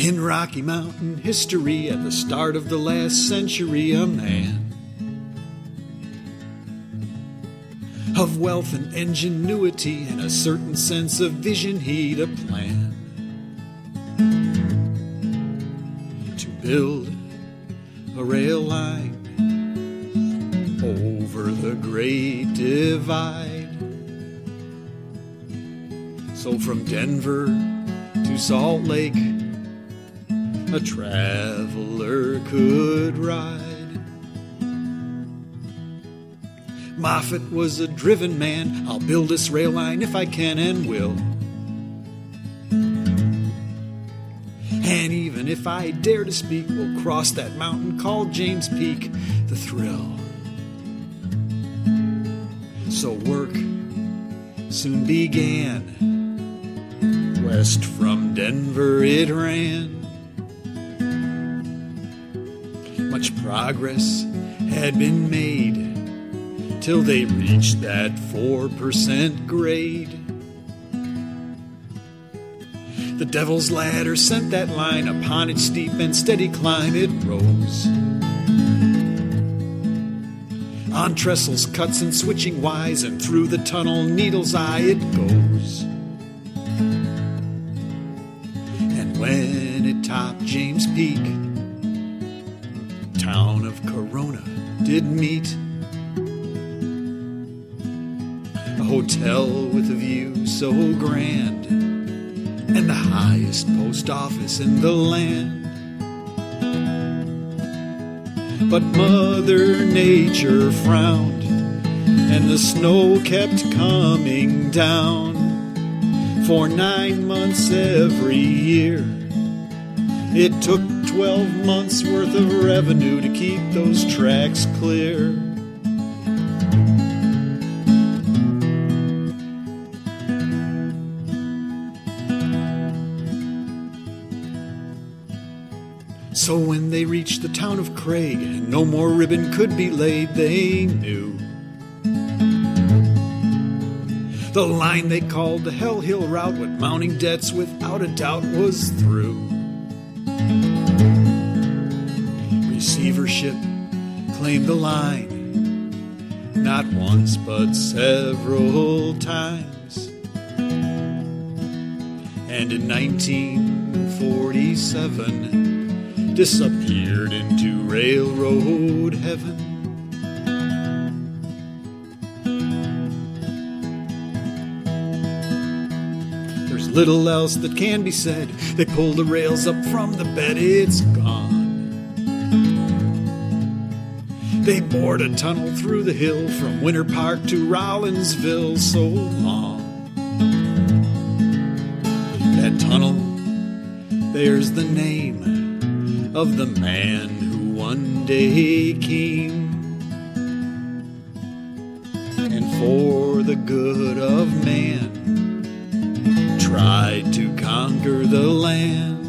In Rocky Mountain history at the start of the last century, a man of wealth and ingenuity and a certain sense of vision, he'd a plan to build a rail line over the Great Divide. So from Denver to Salt Lake, a traveler could ride. Moffett was a driven man. I'll build this rail line if I can and will. And even if I dare to speak, we'll cross that mountain called James Peak. The thrill. So work soon began. West from Denver it ran. Much progress had been made till they reached that 4% grade. The Devil's Ladder sent that line upon its steep and steady climb. It rose on trestles, cuts, and switching wise, and through the tunnel, needle's eye, it goes. And when it topped James Peak, town of Corona did meet. A hotel with a view so grand, and the highest post office in the land. But Mother Nature frowned, and the snow kept coming down. For 9 months every year, it took 12 months worth of revenue to keep those tracks clear. So when they reached the town of Craig, and no more ribbon could be laid, they knew the line they called the Hell Hill Route, with mounting debts without a doubt, was through. Receivership claimed the line, not once but several times. And in 1947, disappeared into railroad heaven. There's little else that can be said. They pulled the rails up from the bed, it's gone. They bored a tunnel through the hill from Winter Park to Rollinsville. So long. That tunnel bears the name of the man who one day came, and for the good of man tried to conquer the land.